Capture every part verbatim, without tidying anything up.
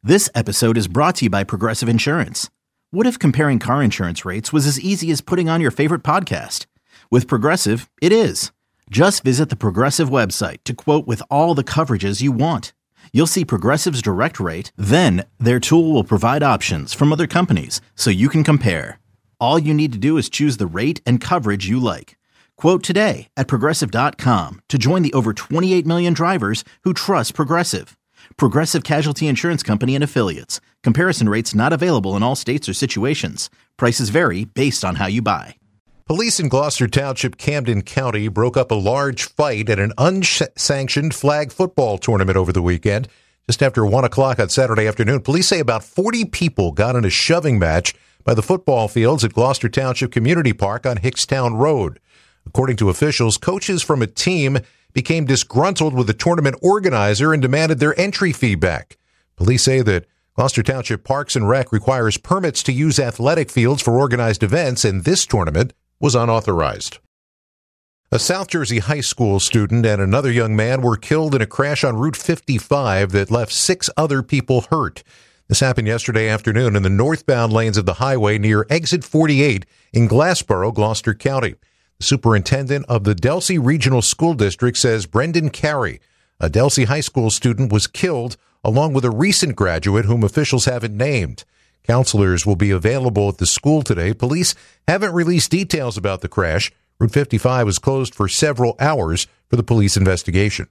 This episode is brought to you by Progressive Insurance. What if comparing car insurance rates was as easy as putting on your favorite podcast? With Progressive, it is. Just visit the Progressive website to quote with all the coverages you want. You'll see Progressive's direct rate, then their tool will provide options from other companies so you can compare. All you need to do is choose the rate and coverage you like. Quote today at progressive dot com to join the over twenty-eight million drivers who trust Progressive. Progressive Casualty Insurance Company and Affiliates. Comparison rates not available in all states or situations. Prices vary based on how you buy. Police in Gloucester Township, Camden County, broke up a large fight at an unsanctioned flag football tournament over the weekend. Just after one o'clock on Saturday afternoon, police say about forty people got in a shoving match by the football fields at Gloucester Township Community Park on Hickstown Road. According to officials, coaches from a team became disgruntled with the tournament organizer and demanded their entry fee back. Police say that Gloucester Township Parks and Rec requires permits to use athletic fields for organized events, and this tournament was unauthorized. A South Jersey high school student and another young man were killed in a crash on Route fifty-five that left six other people hurt. This happened yesterday afternoon in the northbound lanes of the highway near Exit forty-eight in Glassboro, Gloucester County. The superintendent of the Delsey Regional School District says Brendan Carey, a Delsey High School student, was killed along with a recent graduate whom officials haven't named. Counselors will be available at the school today. Police haven't released details about the crash. Route fifty-five was closed for several hours for the police investigation.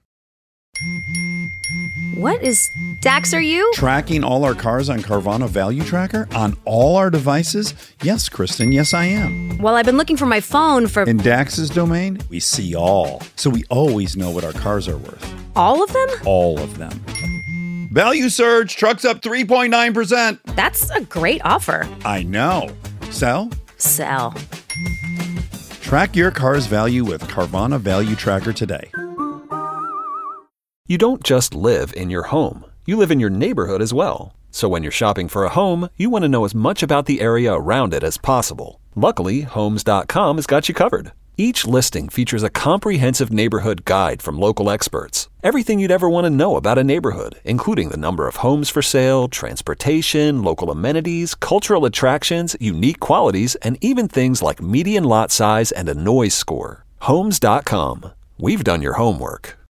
What is... Dax, are you? Tracking all our cars on Carvana Value Tracker on all our devices? Yes, Kristen, yes, I am. Well, I've been looking for my phone for... In Dax's domain, we see all. So we always know what our cars are worth. All of them? All of them. Value surge, trucks up three point nine percent. That's a great offer. I know. Sell? Sell. Track your car's value with Carvana Value Tracker today. You don't just live in your home. You live in your neighborhood as well. So when you're shopping for a home, you want to know as much about the area around it as possible. Luckily, Homes dot com has got you covered. Each listing features a comprehensive neighborhood guide from local experts. Everything you'd ever want to know about a neighborhood, including the number of homes for sale, transportation, local amenities, cultural attractions, unique qualities, and even things like median lot size and a noise score. Homes dot com. We've done your homework.